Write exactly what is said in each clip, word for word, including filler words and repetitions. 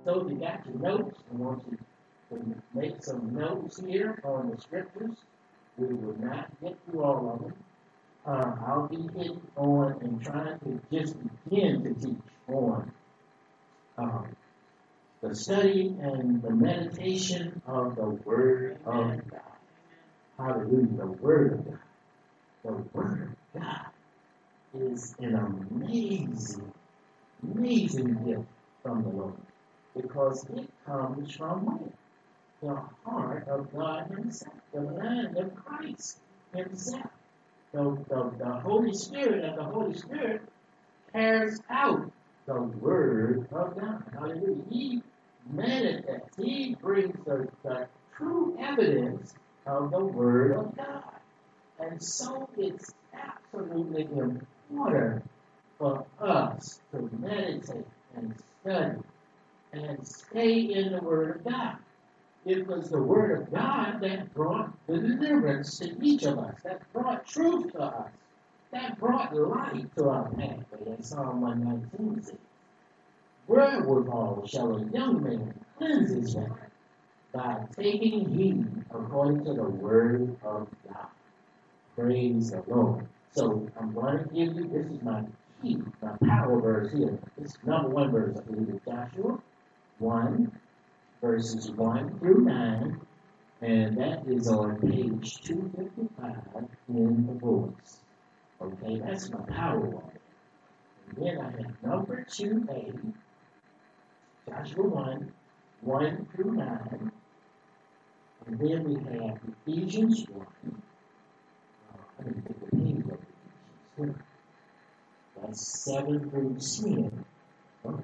So you got your notes. I want you to make some notes here on the scriptures. We will not get through all of them. Uh, I'll be hitting on and trying to just begin to teach on um, the study and the meditation of the Word of God. Hallelujah, the Word of God. The Word of God is an amazing, amazing gift from the Lord. Because it comes from where? The heart of God Himself, the mind of Christ Himself. The, the, the Holy Spirit of the Holy Spirit carries out the Word of God. Hallelujah. He meditates, He brings the, the true evidence of the Word of God. And so it's absolutely important for us to meditate and study and stay in the Word of God. It was the Word of God that brought the deliverance to each of us, that brought truth to us, that brought light to our pathway, as Psalm one nineteen says. Wherewithal shall a young man cleanse his way? By taking heed according to the Word of God. Praise the Lord. So I'm going to give you, this is my key, my power verse here. This is number one verse, I believe, is Joshua one, verses one through nine, and that is on page two fifty-five in the books. Okay, that's my power one. And then I have number two A, Joshua one, one through nine. And then we have Ephesians one. Uh, I didn't take the page of Ephesians. That's seven through ten. Okay.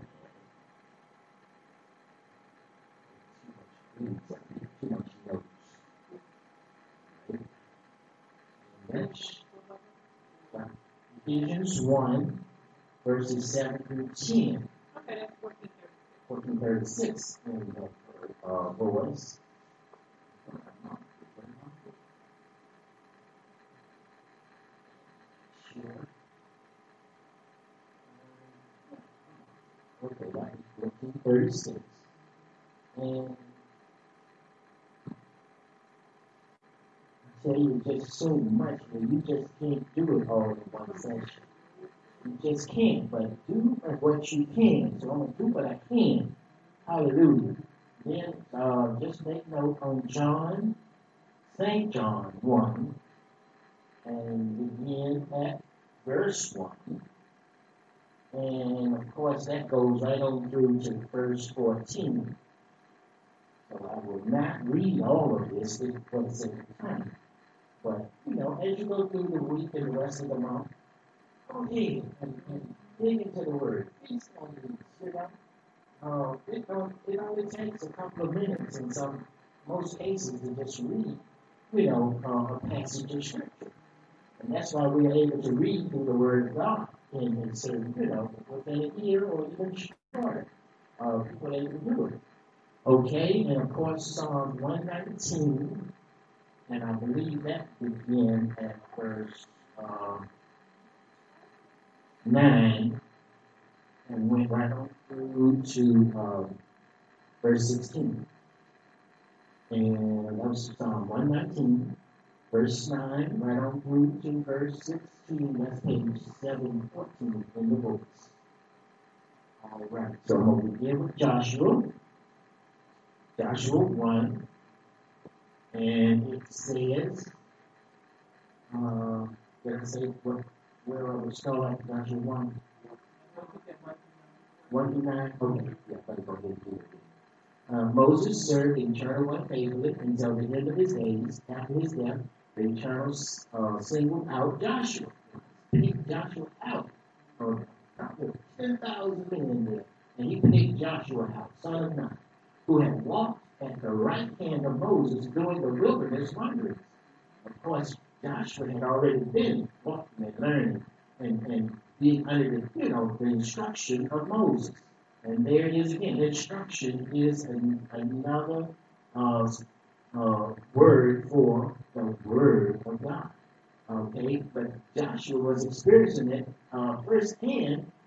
Too much notes. Next, Ephesians one, verses seven through ten. Okay, that's fourteen thirty-six. fourteen thirty-six in the uh, voice. Sure. Okay, that is fourteen thirty-six. And I tell you, just so much that you just can't do it all in one session. You just can't, but do what you can. So I'm going to do what I can. Hallelujah. Then uh, just make note on John, Saint John one, and begin at verse one. And of course that goes right on through to verse fourteen. So I will not read all of this for the sake of time. But, you know, as you go through the week and the rest of the month, go ahead and, and dig into the Word. Please don't do this, you know. Uh, it, don't, it only takes a couple of minutes in some, most cases to just read, you know, uh, a passage of Scripture. And that's why we are able to read through the Word of God in, in certain, you know, within a year or even shorter. Uh, people are able to do it. Okay, and of course, Psalm one nineteen, and I believe that begins at verse uh, nine, and went right on through to uh, verse sixteen. And that was Psalm one nineteen, verse nine, right on through to verse sixteen. That's page seven fourteen in the books. All right, so I'm going to begin with Joshua. Joshua one, and it says, uh, let's say what, where I would start at Joshua one. one to nine? Okay, yeah, but go ahead and do it. Uh, Moses served the Eternal one faithfully until the end of his days. After his death, the Eternal uh, singled out Joshua. Picked Joshua out of probably ten thousand men there. And he picked Joshua out, son of Nun, who had walked at the right hand of Moses during the wilderness wanderings. Of course, Joshua had already been walking and learning and, and being under the, you know, the instruction of Moses. And there it is again. Instruction is an, another uh, uh, word for the Word of God. Okay, but Joshua was experiencing it uh, firsthand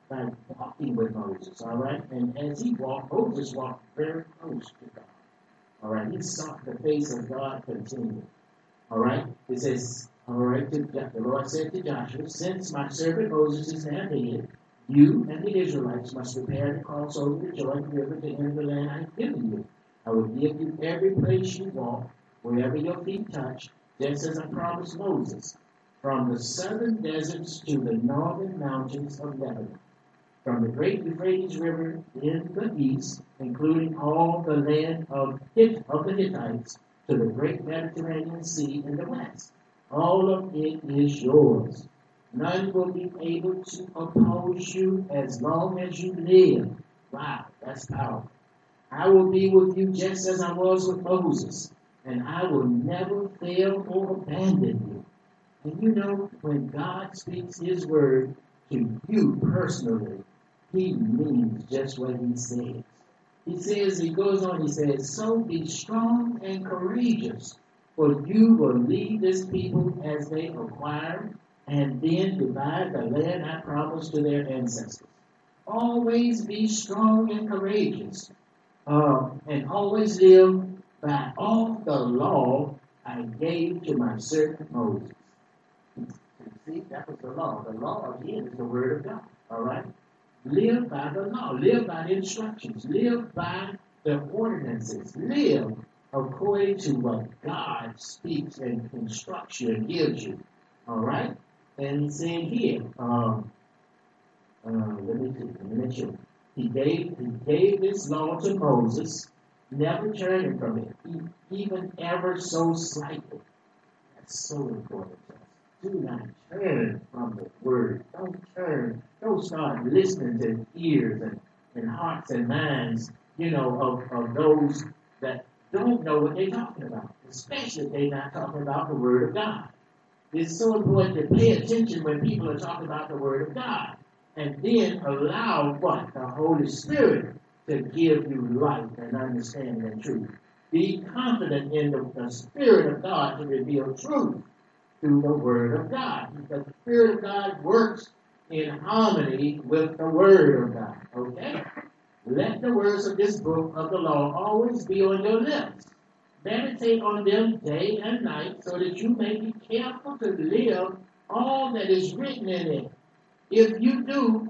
by walking with Moses, all right? And as he walked, Moses walked very close to God, all right? He sought the face of God continually, all right? It says, all right, to, the Lord said to Joshua, since my servant Moses is now dead, you and the Israelites must prepare to cross over the Jordan River to enter the land I have given you. I will give you every place you walk, wherever your feet touch, just as I promised Moses, from the southern deserts to the northern mountains of Lebanon, from the great Euphrates River in the east, including all the land of, Hitt, of the Hittites, to the great Mediterranean Sea in the west. All of it is yours. None will be able to oppose you as long as you live. Wow, that's powerful. I will be with you just as I was with Moses, and I will never fail or abandon you. And you know, when God speaks his word to you personally, he means just what he says. He says, he goes on, he says, so be strong and courageous, for you will lead this people as they acquire and then divide the land I promised to their ancestors. Always be strong and courageous, uh, and always live by all the law I gave to my servant Moses. See, that was the law. The law, again, is the word of God. All right? Live by the law. Live by the instructions. Live by the ordinances. Live according to what God speaks and instructs you and gives you. All right? And he's saying here, um, uh, let me see, let me make sure. He gave, he gave this law to Moses, never turning from it, even ever so slightly. That's so important to us. Do not turn from the word. Don't turn. Don't start listening to ears and, and hearts and minds, you know, of, of those that don't know what they're talking about, especially if they're not talking about the word of God. It's so important to pay attention when people are talking about the word of God. And then allow what? The Holy Spirit to give you light and understanding and truth. Be confident in the, the Spirit of God to reveal truth through the Word of God. The Spirit of God works in harmony with the Word of God. Okay? Let the words of this book of the law always be on your lips. Meditate on them day and night so that you may be careful to live all that is written in it. If you do,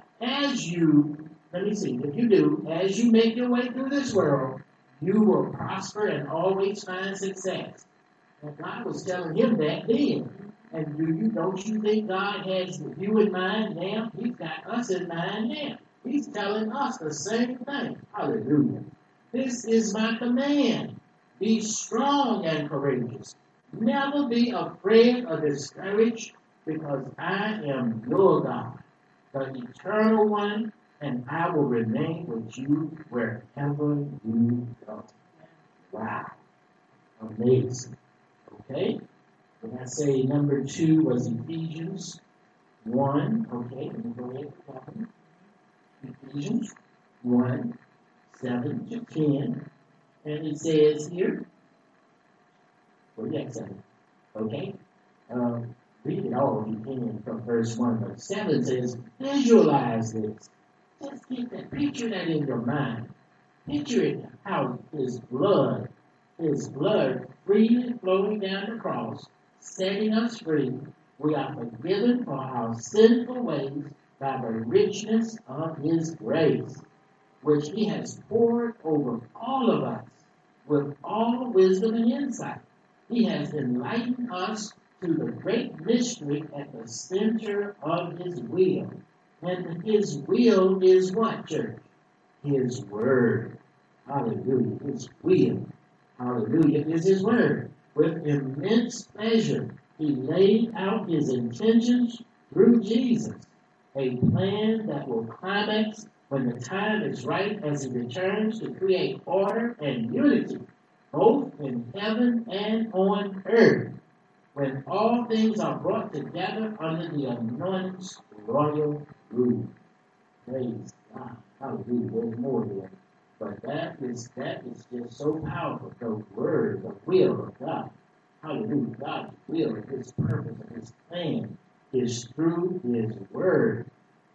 as you, let me see, if you do, as you make your way through this world, you will prosper and always find success. And God was telling him that then. And do you, don't you think God has you in mind now? He's got us in mind now. He's telling us the same thing. Hallelujah. This is my command. Be strong and courageous. Never be afraid or discouraged, because I am your God, the eternal one, and I will remain with you wherever you go. Wow. Amazing. Okay? When I say number two was Ephesians one. Okay, let me go ahead. Ephesians one, seven to ten. And it says here, well, yeah, seven. Okay? Um, read it all if you can from verse one. But seven says, visualize this. Just get that, picture that in your mind. Picture it how his blood, his blood freely flowing down the cross, setting us free. We are forgiven for our sinful ways by the richness of his grace, which he has poured over all of us with all wisdom and insight. He has enlightened us to the great mystery at the center of his will. And his will is what, church? His word. Hallelujah. His will. Hallelujah. Is his word. With immense pleasure, he laid out his intentions through Jesus, a plan that will climax when the time is right as he returns to create order and unity, both in heaven and on earth, when all things are brought together under the anointed's royal rule. Praise God. Hallelujah. There's more there. But that is that is just so powerful. The word, the will of God. Hallelujah. God's will, his purpose, and his plan is through his word.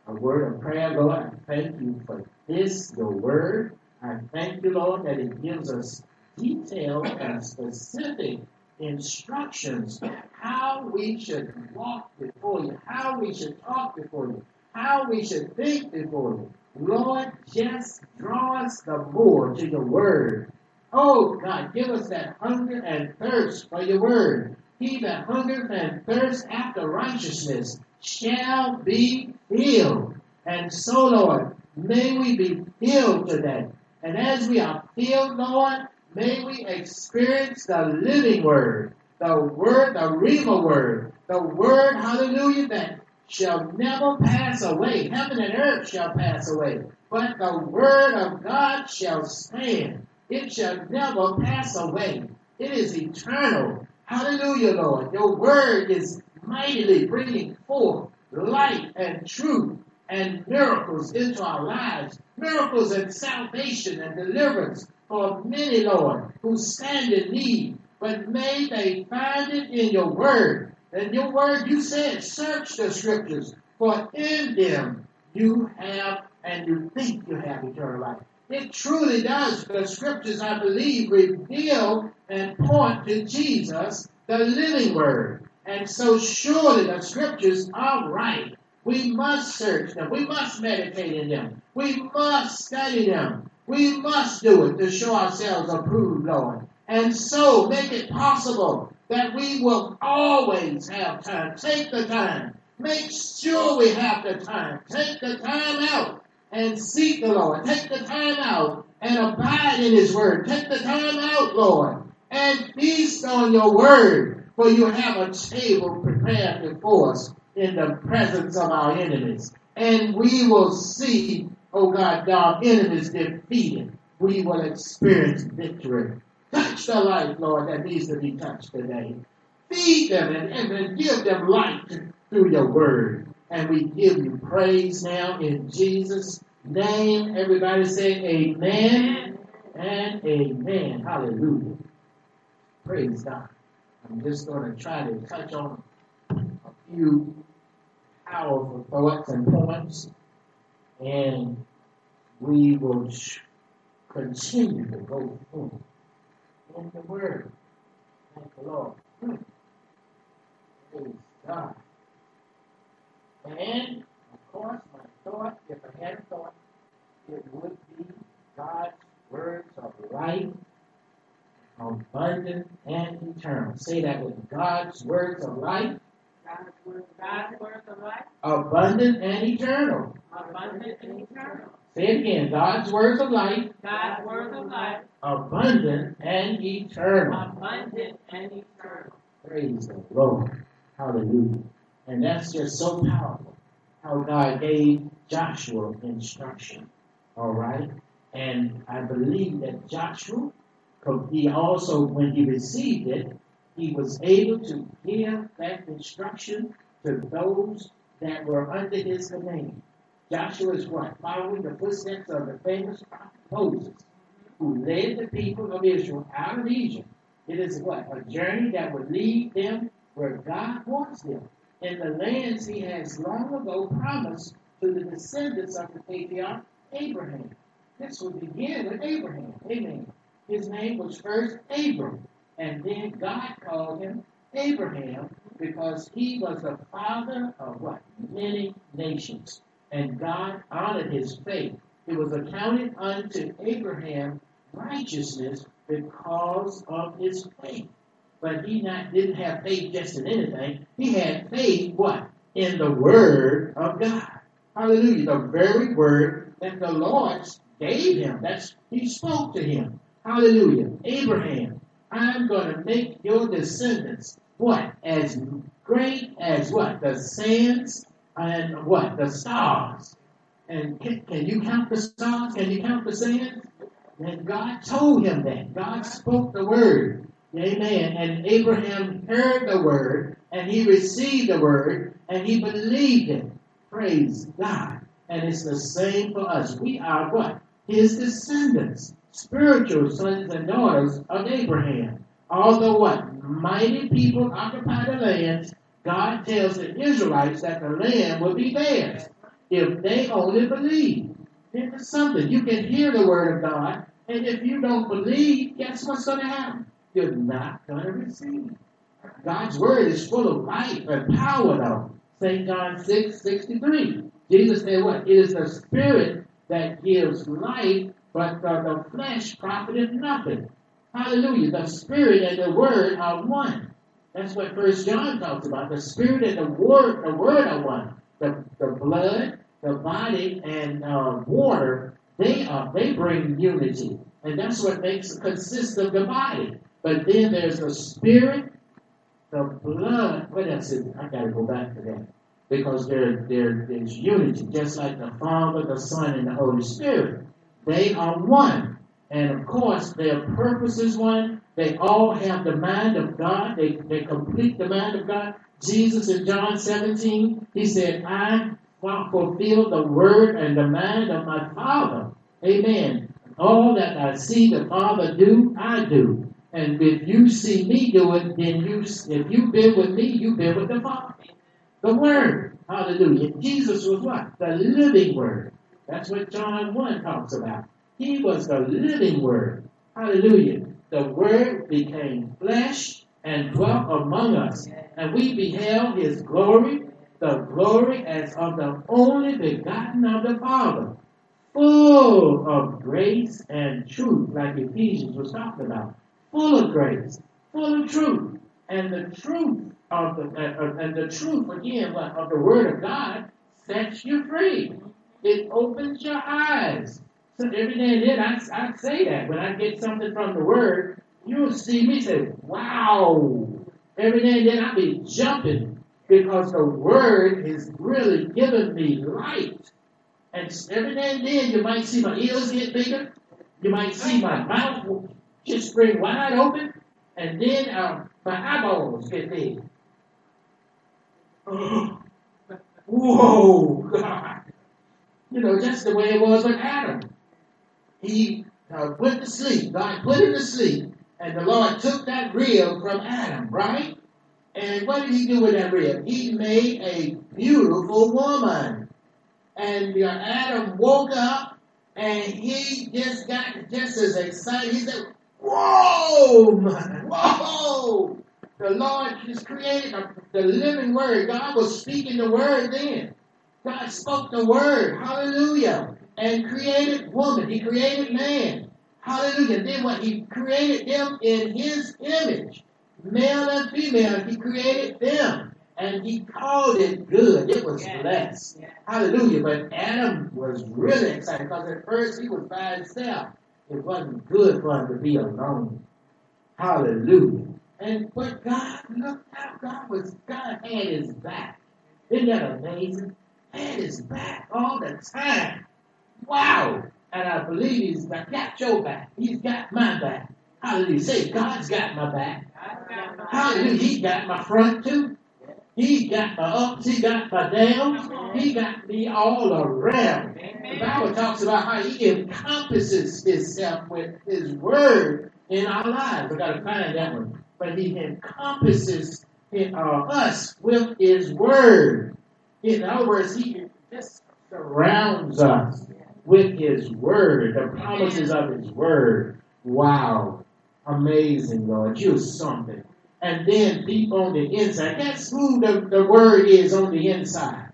a word of prayer, Lord. I thank you for this, your word. I thank you, Lord, that it gives us detailed and specific instructions how we should walk before you, how we should talk before you, how we should think before you. Lord, just draw us the more to your word. Oh, God, give us that hunger and thirst for your word. He that hungereth and thirsts after righteousness shall be filled. And so, Lord, may we be filled today. And as we are filled, Lord, may we experience the living word, the word, the Rhema word, the word, hallelujah, that shall never pass away. Heaven and earth shall pass away, but the word of God shall stand. It shall never pass away. It is eternal. Hallelujah, Lord. Your word is mightily bringing forth light and truth and miracles into our lives. Miracles and salvation and deliverance for many, Lord, who stand in need. But may they find it in your word. And your word, you said, search the scriptures, for in them you have and you think you have eternal life. It truly does. The scriptures, I believe, reveal and point to Jesus, the living word. And so surely the scriptures are right. We must search them. We must meditate in them. We must study them. We must do it to show ourselves approved, Lord. And so make it possible that we will always have time. Take the time. Make sure we have the time. Take the time out and seek the Lord. Take the time out and abide in his word. Take the time out, Lord, and feast on your word. For you have a table prepared before us in the presence of our enemies. And we will see, oh God, our enemies defeated. We will experience victory. Touch the life, Lord, that needs to be touched today. Feed them and, and, and give them light through your word. And we give you praise now in Jesus' name. Everybody say amen and amen. Hallelujah. Praise God. I'm just going to try to touch on a few powerful thoughts and points. And we will continue to go through in the word. Thank the Lord. Praise God. And, of course, my thought, if I had a thought, it would be God's words of life, abundant and eternal. Say that with God's words of life. God's words, God's words of life. Abundant and eternal. Abundant and eternal. Say it again. God's words of life. God's words of life. Abundant and eternal. Abundant and eternal. Praise the Lord. Hallelujah. And that's just so powerful. How God gave Joshua instruction. All right. And I believe that Joshua, he also, when he received it, he was able to give that instruction to those that were under his command. Joshua is what? Following the footsteps of the famous prophet Moses, who led the people of Israel out of Egypt. It is what? A journey that would lead them where God wants them, in the lands he has long ago promised to the descendants of the patriarch Abraham. This would begin with Abraham. Amen. His name was first Abram, and then God called him Abraham because he was the father of what? Many nations. And God honored his faith. It was accounted unto Abraham righteousness because of his faith. But he not didn't have faith just in anything. He had faith, what? In the word of God. Hallelujah. The very word that the Lord gave him. That's he spoke to him. Hallelujah. Abraham, I'm going to make your descendants what? As great as what? The sands and what? The stars. And can, can you count the stars? Can you count the sands? And God told him that. God spoke the word. Amen. And Abraham heard the word, and he received the word, and he believed it. Praise God. And it's the same for us. We are what? His descendants. Spiritual sons and daughters of Abraham. Although what? Mighty people occupy the lands, God tells the Israelites that the land will be theirs. if they only believe. It's something. You can hear the word of God, and if you don't believe, guess what's going to happen? You're not going to receive. God's word is full of life and power, though. Saint John six sixty-three. Jesus said what? It is the spirit that gives life, but the, the flesh profiteth nothing. Hallelujah. The spirit and the word are one. That's what First John talks about. The spirit and the word, the word are one. The, the blood, the body, and uh, water, they are they bring unity. And that's what makes consist of the body. But then there's the spirit, the blood. What else is it? I gotta go back to that. Because there, there there's unity, just like the Father, the Son, and the Holy Spirit. They are one. And of course, their purpose is one. They all have the mind of God. They, they complete the mind of God. Jesus in John seventeen, he said, I fulfill the word and the mind of my Father. Amen. All that I see the Father do, I do. And if you see me do it, then you, if you've been with me, you've been with the Father. The Word. Hallelujah. Jesus was what? The living Word. That's what John one talks about. He was the living Word. Hallelujah. The Word became flesh and dwelt among us. And we beheld His glory, the glory as of the only begotten of the Father, full of grace and truth, like Ephesians was talking about. Full of grace, full of truth. And the truth of the uh, and the truth again of the Word of God sets you free. It opens your eyes. So every day and then I, I say that when I get something from the Word, you'll see me say, "Wow!" Every day and then I'll be jumping because the Word is really giving me light. And every day and then you might see my ears get bigger. You might see my mouth just spring wide open, and then uh, my eyeballs get big. Whoa, God. You know, just the way it was with Adam. He uh, went to sleep. God put him to sleep. And the Lord took that rib from Adam, right? And what did he do with that rib? He made a beautiful woman. And uh, Adam woke up, and he just got just as excited. He said, whoa, man, whoa. The Lord just created a, the living word. God was speaking the word then. God spoke the word. Hallelujah. And created woman. He created man. Hallelujah. Then what? He created them in his image. Male and female. He created them. And he called it good. It was blessed. Hallelujah. But Adam was really excited because at first he was by himself. It wasn't good for him to be alone. Hallelujah. And but God looked out. God was God had his back. Isn't that amazing? Had his back all the time. Wow. And I believe he's got, got your back. He's got my back. Hallelujah. Say, God's got my back. Hallelujah. He got my front too. He got my ups. He got my downs. He got me all around. The Bible talks about how he encompasses himself with his word in our lives. I got to find that one. But he encompasses in, uh, us with his word. In other words, he just surrounds us with his word, the promises of his word. Wow. Amazing, Lord. You're something. And then deep on the inside, guess who the, the word is on the inside?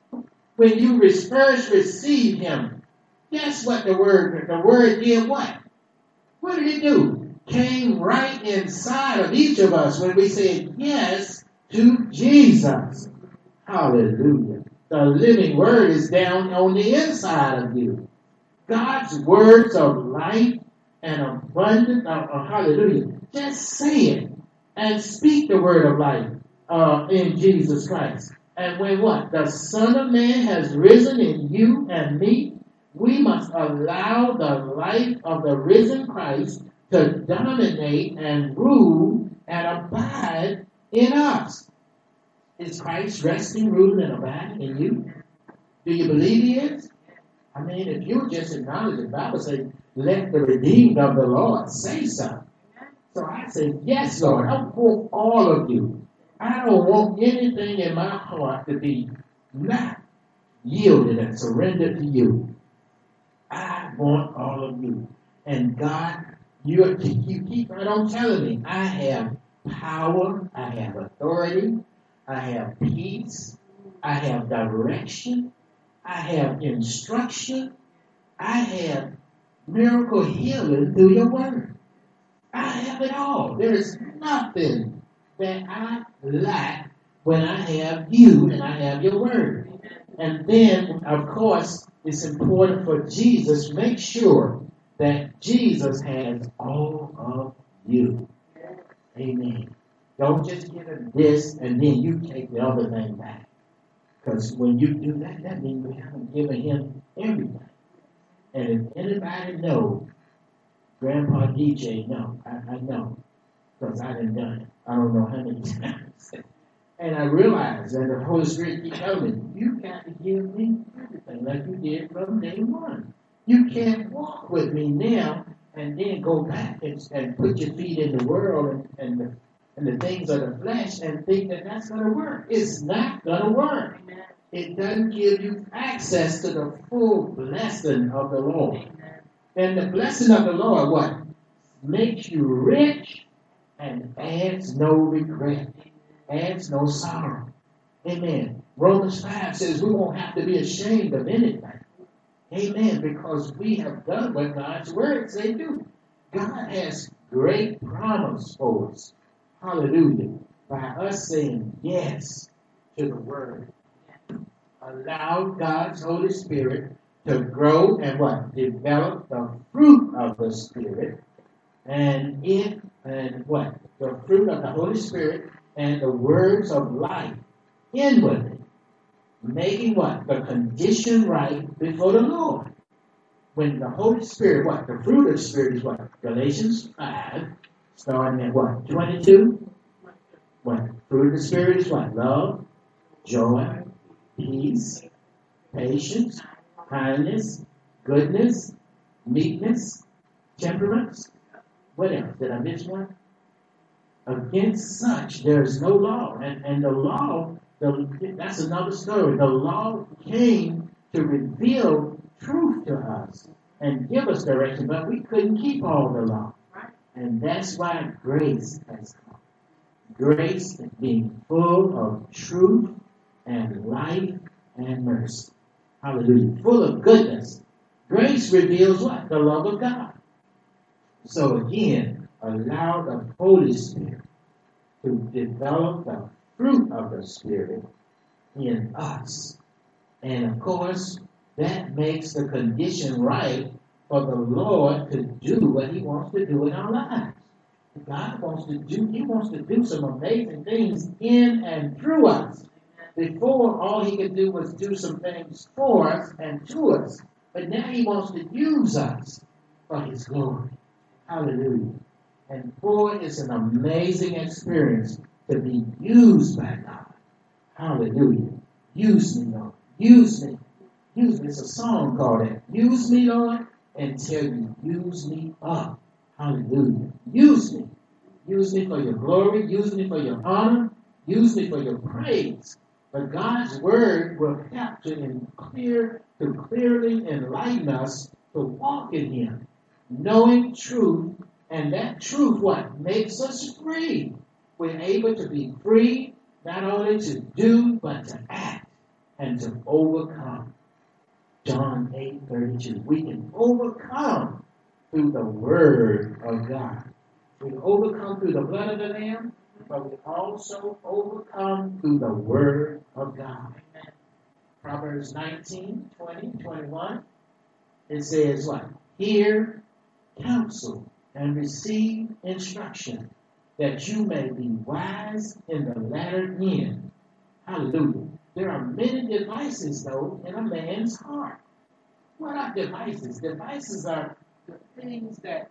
When you first receive him, guess what the word, the word did what? What did it do? Came right inside of each of us when we said yes to Jesus. Hallelujah. The living word is down on the inside of you. God's words of life and abundance, uh, uh, hallelujah. Just say it and speak the word of life uh, in Jesus Christ. And when what? The Son of Man has risen in you and me, we must allow the life of the risen Christ to dominate and rule and abide in us. Is Christ resting, ruling, and abiding in you? Do you believe he is? I mean, if you just acknowledge it, the Bible says, let the redeemed of the Lord say so. So I say, yes, Lord, I want all of you. I don't want anything in my heart to be not yielded and surrendered to you. I want all of you. And God, you you keep right on telling me, I have power, I have authority, I have peace, I have direction, I have instruction, I have miracle healing through your word. I have it all. There is nothing that I lack when I have you and I have your word. And then, of course, it's important for Jesus, make sure that Jesus has all of you. Amen. Don't just give him this and then you take the other thing back. Because when you do that, that means you haven't given him everything. And if anybody knows, Grandpa D J, no, I, I know. Because I done done it. I don't know how many times. And I realized that the Holy Spirit keeps telling me, you got to give me everything like you did from day one. You can't walk with me now and then go back and, and put your feet in the world and, and, the, and the things of the flesh and think that that's going to work. It's not going to work. Amen. It doesn't give you access to the full blessing of the Lord. Amen. And the blessing of the Lord, what? Makes you rich and adds no regret. Adds no sorrow. Amen. Romans five says we won't have to be ashamed of anything. Amen. Because we have done what God's word say do. God has great promise for us. Hallelujah. By us saying yes to the word. Allow God's Holy Spirit to grow and what? Develop the fruit of the Spirit. And it and what? The fruit of the Holy Spirit and the words of life inwardly, making what? The condition right before the Lord. When the Holy Spirit, what? The fruit of the Spirit is what? Galatians five, starting at what? twenty-two? What? Fruit of the Spirit is what? Love, joy, peace, patience, kindness, goodness, meekness, temperance. What else? Did I miss one? Against such, there is no law. And, and the law, the, that's another story. The law came to reveal truth to us and give us direction, but we couldn't keep all the law. And that's why grace has come. Grace is being full of truth and life and mercy. Hallelujah. Full of goodness. Grace reveals what? The love of God. So again, allow the Holy Spirit to develop the fruit of the Spirit in us. And of course, that makes the condition right for the Lord to do what he wants to do in our lives. God wants to do, he wants to do some amazing things in and through us. Before, all he could do was do some things for us and to us. But now he wants to use us for his glory. Hallelujah. And boy, it's an amazing experience to be used by God. Hallelujah. Use me, Lord. Use me. Use me. It's a song called that. Use me, Lord, until you use me up. Hallelujah. Use me. Use me for your glory. Use me for your honor. Use me for your praise. But God's word will help to and clear to clearly enlighten us to walk in him, knowing truth, and that truth what makes us free. We're able to be free not only to do but to act and to overcome. John eight thirty-two. We can overcome through the word of God. We overcome through the blood of the Lamb, but we also overcome through the word of God. Amen. Proverbs nineteen, twenty, twenty-one. It says what? Hear counsel and receive instruction, that you may be wise in the latter end. Hallelujah. There are many devices, though, in a man's heart. What are devices? Devices are the things that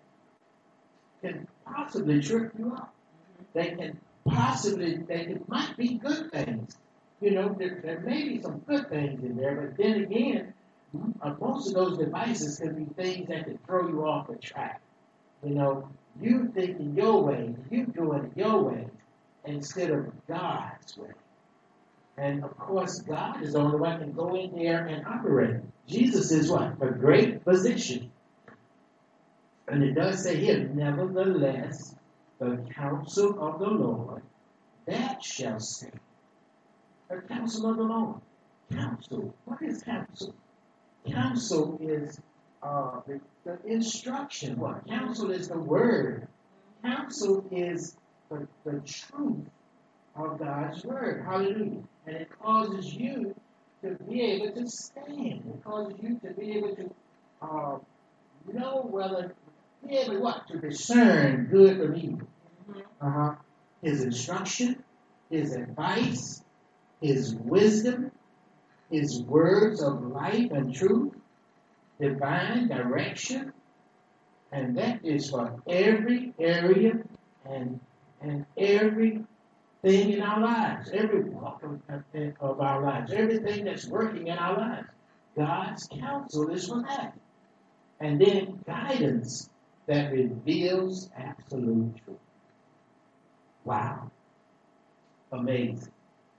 can possibly trip you up. They can possibly, they can, might be good things. You know, there, there may be some good things in there, but then again, uh, most of those devices can be things that can throw you off the track. You know, you thinking your way, you doing it your way, instead of God's way. And of course, God is the only one that can go in there and operate. Jesus is what? A great physician. And it does say here, nevertheless, the counsel of the Lord, that shall stand. The counsel of the Lord. Counsel. What is counsel? Counsel is uh, the, the instruction. What? Counsel is the word. Counsel is the, the truth of God's word. Hallelujah. And it causes you to be able to stand. It causes you to be able to uh, know whether, be able to what? To discern good from evil. Uh-huh. His instruction, his advice, his wisdom, his words of life and truth, divine direction, and that is for every area and and every thing in our lives, every walk of, of our lives, everything that's working in our lives. God's counsel is for that. And then guidance that reveals absolute truth. Wow. Amazing.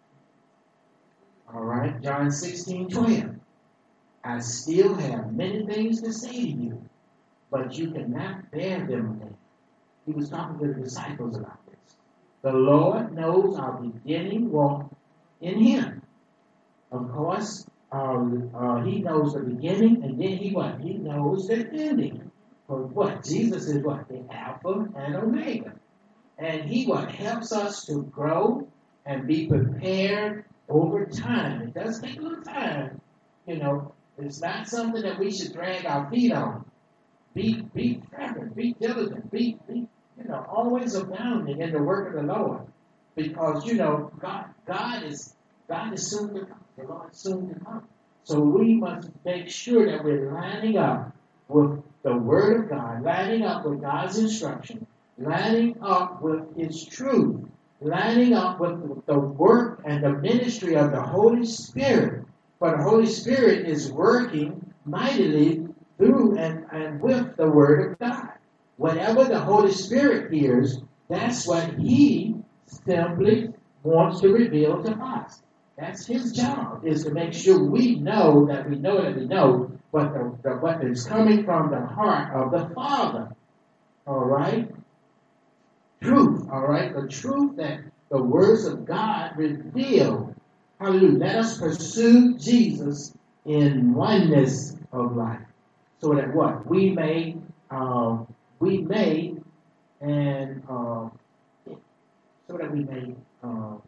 All right, John sixteen twelve. I still have many things to say to you, but you cannot bear them now. He was talking to the disciples about this. The Lord knows our beginning walk in Him. Of course, uh, uh, He knows the beginning, and then He what? He knows the ending. For what? Jesus is what? The Alpha and Omega. And He what? Helps us to grow and be prepared over time. It does take a little time, you know. It's not something that we should drag our feet on. Be be fervent, be diligent, be, be you know, always abounding in the work of the Lord. Because, you know, God God is God is soon to come. The Lord is soon to come. So we must make sure that we're lining up with the Word of God, lining up with God's instruction, lining up with His truth, lining up with the work and the ministry of the Holy Spirit. For the Holy Spirit is working mightily through and, and with the Word of God. Whatever the Holy Spirit hears, that's what He simply wants to reveal to us. That's His job, is to make sure we know that we know that we know what, the, the, what is coming from the heart of the Father. All right? Truth, all right? The truth that the words of God reveal. Hallelujah. Let us pursue Jesus in oneness of life. So that what? We may, um, we may, and uh, so that we may uh,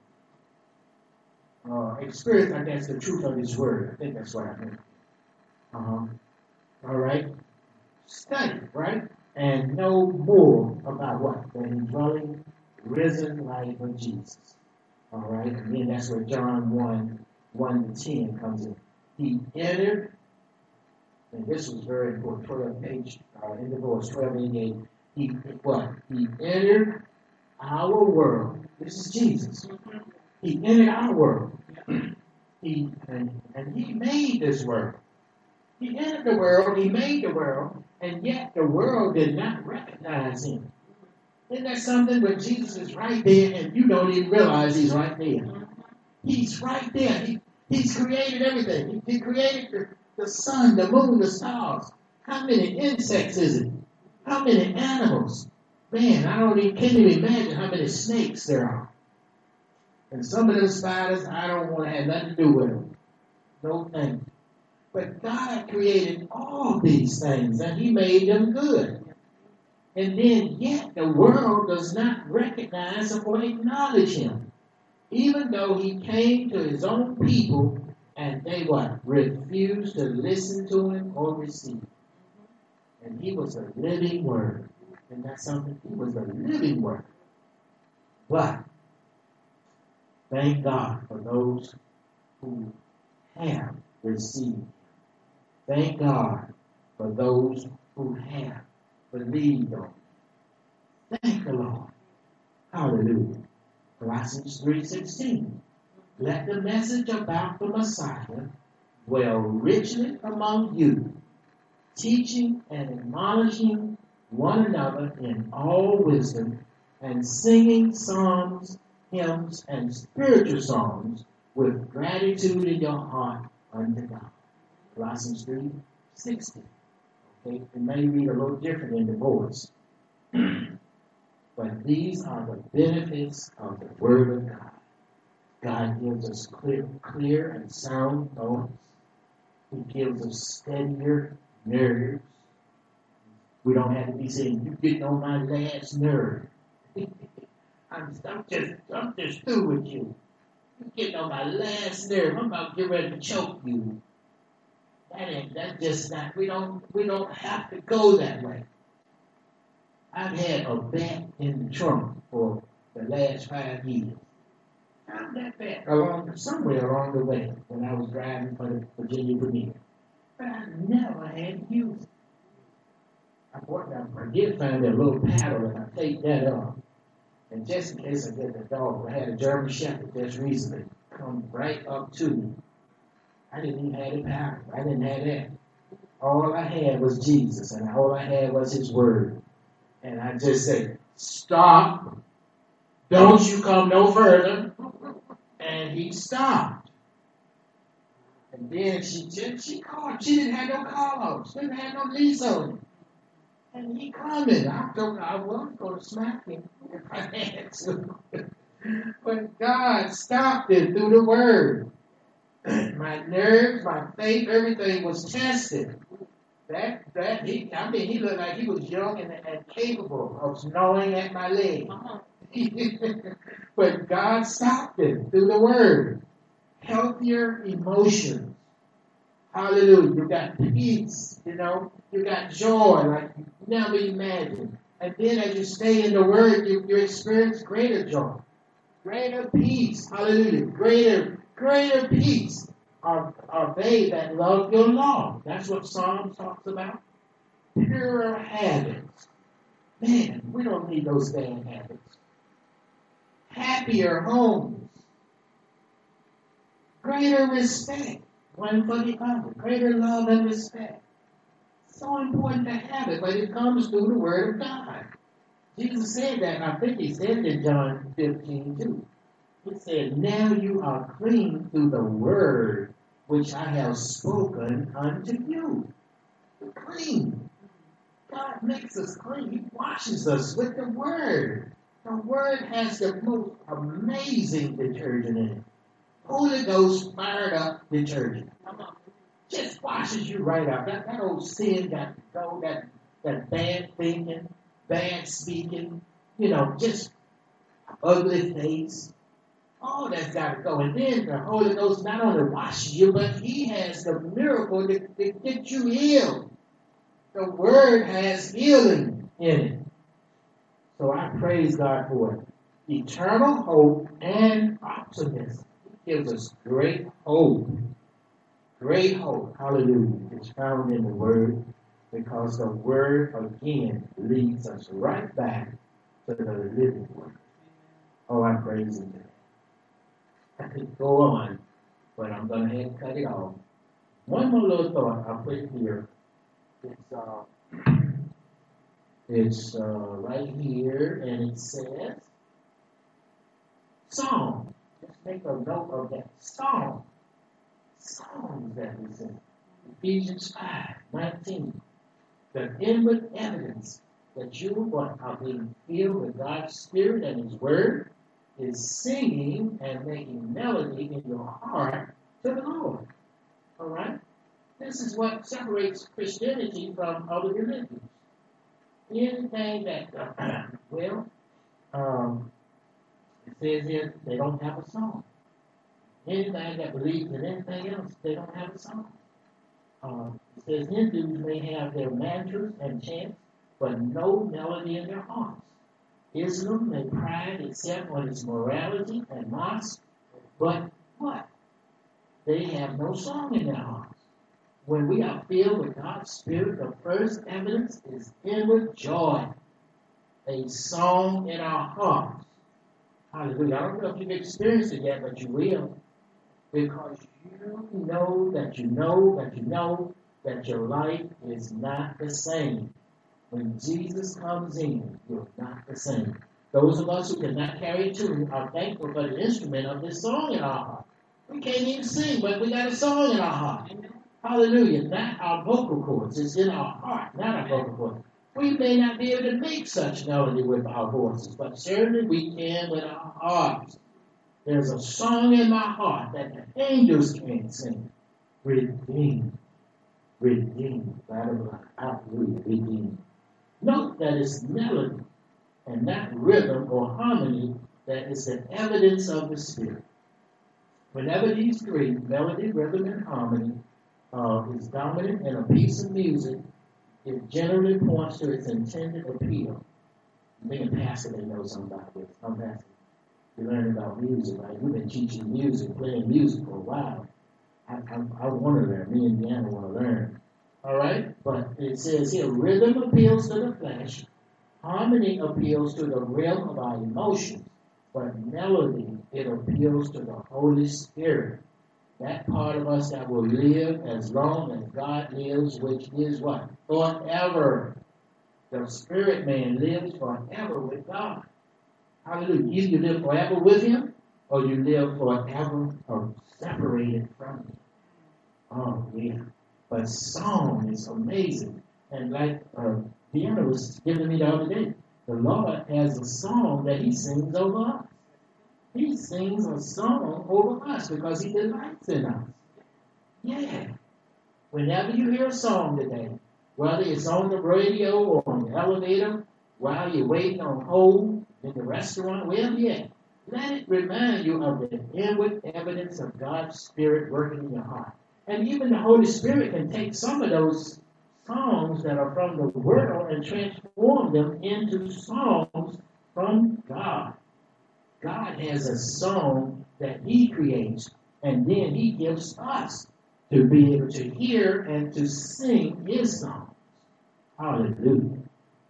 uh, experience, I guess, the truth of His Word. I think that's what I meant. Uh-huh. All right? Study, right? And know more about what? The indwelling, risen life of Jesus. All right? And then that's where John one, one to ten comes in. He entered, and this was very important, twelve page, uh, in the verse twelve eighty-eight. He, what? He entered our world. This is Jesus. He entered our world. He and, and He made this world. He entered the world, He made the world, and yet the world did not recognize Him. Isn't that something when Jesus is right there and you don't even realize He's right there? He's right there. He, he's created everything. He, he created the, the sun, the moon, the stars. How many insects is it? How many animals? Man, I don't even, can't even imagine how many snakes there are. And some of those spiders, I don't want to have nothing to do with them. No thank you. But God created all these things, and He made them good. And then yet the world does not recognize or acknowledge Him. Even though He came to His own people, and they what? Refused to listen to Him or receive. And He was a living Word. And that's something, He was a living Word. But thank God for those who have received. Thank God for those who have believed on Him. Thank the Lord. Hallelujah. Colossians three sixteen. Let the message about the Messiah dwell richly among you, teaching and admonishing one another in all wisdom, and singing psalms, hymns, and spiritual songs with gratitude in your heart unto God. Colossians three sixty. Okay, it may read a little different in the voice. But these are the benefits of the Word of God. God gives us clear, clear and sound thoughts. He gives us steadier nerves. We don't have to be saying, "You getting on my last nerve." I'm, I'm just, I'm just through with you. You getting on my last nerve. I'm about to get ready to choke you. That ain't. That's just not. We don't. We don't have to go that way. I've had a bat in the trunk for the last five years. Found that bat along somewhere along the way when I was driving for the Virginia Premier. But I never had to use it. I bought that. I did find a little paddle and I taped that up. And just in case I get the dog, I had a German Shepherd just recently come right up to me. I didn't even have a paddle. I didn't have that. All I had was Jesus, and all I had was His Word. And I just said, "Stop. Don't you come no further." And he stopped. And then she just, she called. She didn't have no call out. She didn't have no lease on it. And he coming. I thought I was going to smack him if I had to. But God stopped it through the Word. My nerves, my faith, everything was tested. That, that, he, I mean, he looked like he was young and, and capable of gnawing at my leg. But God stopped it through the Word. Healthier emotions. Hallelujah. You got peace, you know. You got joy like you never imagined. And then as you stay in the Word, you, you experience greater joy. Greater peace. Hallelujah. Greater, greater peace. Are, are they that love your law. That's what Psalms talks about. Purer habits. Man, we don't need those bad habits. Happier homes. Greater respect. One for the other. Greater love and respect. So important to have it, but it comes through the Word of God. Jesus said that, and I think He said it in John fifteen too. He said, "Now you are clean through the Word which I have spoken unto you." We're clean. God makes us clean. He washes us with the Word. The Word has the most amazing detergent in it. Holy Ghost fired up detergent. Just washes you right up. That, that old sin got to go, that, that bad thinking, bad speaking, you know, just ugly face. All that's got to go. And then the Holy Ghost not only washes you, but He has the miracle to, to get you healed. The Word has healing in it. So I praise God for it. Eternal hope and optimism. It gives us great hope. Great hope. Hallelujah. It's found in the Word because the Word again leads us right back to the living Word. Oh, I praise Him. I could go on, but I'm going to have to cut it off. One more little thought I'll put here. It's, uh, it's uh, right here, and it says, Psalm. Let's make a note of that. Psalm. Psalms that we sing. Ephesians five nineteen. The inward evidence that you are being filled with God's Spirit and His Word is singing and making melody in your heart to the Lord. All right? This is what separates Christianity from other religions. Anything that, uh, well, um, it says here they don't have a song. Anything that believes in anything else, they don't have a song. Um, it says Hindus may have their mantras and chants, but no melody in their hearts. Islam may pride itself on its morality and mosque, but what? They have no song in their hearts. When we are filled with God's Spirit, the first evidence is inward joy, a song in our hearts. Hallelujah. I don't know if you've experienced it yet, but you will. Because you know that you know that you know that your life is not the same. When Jesus comes in, you're not the same. Those of us who cannot carry a tune are thankful for the instrument of this song in our heart. We can't even sing, but we got a song in our heart. Amen. Hallelujah. Not our vocal cords. It's in our heart, not our vocal cords. We may not be able to make such melody with our voices, but certainly we can with our hearts. There's a song in my heart that the angels can't sing. Redeemed. Redeemed. Hallelujah. Redeemed. Note that it's melody and not rhythm or harmony that is the evidence of the Spirit. Whenever these three, melody, rhythm, and harmony, uh, is dominant in a piece of music, it generally points to its intended appeal. Being a pastor, they know something about this. I'm pastor. You learn about music, right? We've been teaching music, playing music for a while. I, I, I want to learn. Me and Deanna want to learn. All right? But it says here, rhythm appeals to the flesh. Harmony appeals to the realm of our emotions. But melody, it appeals to the Holy Spirit. That part of us that will live as long as God lives, which is what? Forever. The spirit man lives forever with God. Hallelujah. Either you live forever with him, or you live forever or separated from him. Oh, yeah. But song is amazing. And like uh, Deanna was giving me the other day, the Lord has a song that he sings over us. He sings a song over us because he delights in us. Yeah. Whenever you hear a song today, whether it's on the radio or on the elevator, while you're waiting on hold, in the restaurant, wherever you're at, let it remind you of the inward evidence of God's Spirit working in your heart. And even the Holy Spirit can take some of those songs that are from the world and transform them into songs from God. God has a song that he creates, and then he gives us to be able to hear and to sing his songs. Hallelujah.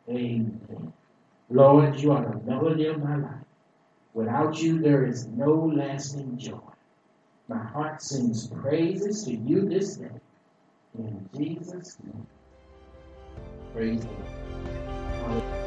Amen. Lord, you are the melody of my life. Without you, there is no lasting joy. My heart sings praises to you this day. In Jesus' name. Praise the Lord. Hallelujah.